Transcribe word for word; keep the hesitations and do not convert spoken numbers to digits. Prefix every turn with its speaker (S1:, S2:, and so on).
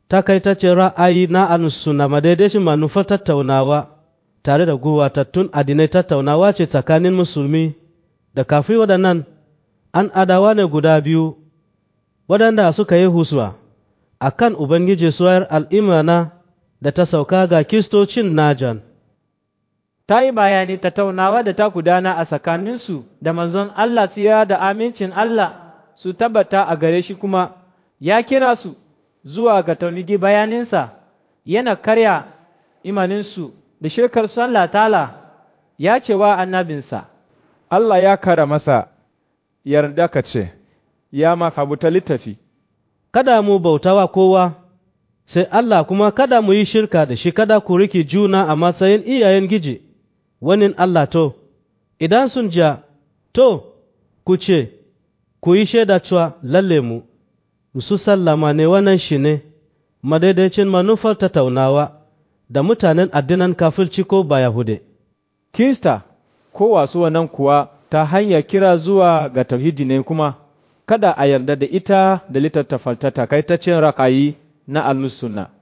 S1: takaitaccen ra'ayi na al-sunna madaidaicin manufar tattaunawa tare da gurwatattun addinai tattaunawa ce tsakanin musulmi da kafiri. Waɗannan an adawa ne guda biyu waɗanda suka yi husuma a kan Ubangiji suwayar al'imana da ta sauka ga Kiristocin Najan.
S2: Ta yi bayani tattaunawa da ta gudana a tsakaninsu da manzon Allah, tsira da amincin Allah su tabbata a gare shi, kuma ya kira su zuwa ga taunigi bayaninsa yana karya imaninsu da shirkar su. Allah ta'ala ya ce wa annabinsa,
S3: Allah ya kara masa yarda ka ce, ya makabuta littafi,
S1: kada mu bautawa kowa sai Allah, kuma kada mu yi shirka da shi, kada ku riki juna a matsayin iyayen giji wani Allah. To, idan sun ja, to, ku ce, ku yi shaida cewa lalle mu, su sallama ne. Wannan shi ne madaidaicin manufar tattaunawa da mutanen addinan kafirci ko ba Yahude.
S3: Kirista ko wasu wannan kuwa ta hanyar kira zuwa ga tauhidi ne, kuma kada a yarda da ita da littattafan takaitaccen ra'ayi na al-sunna.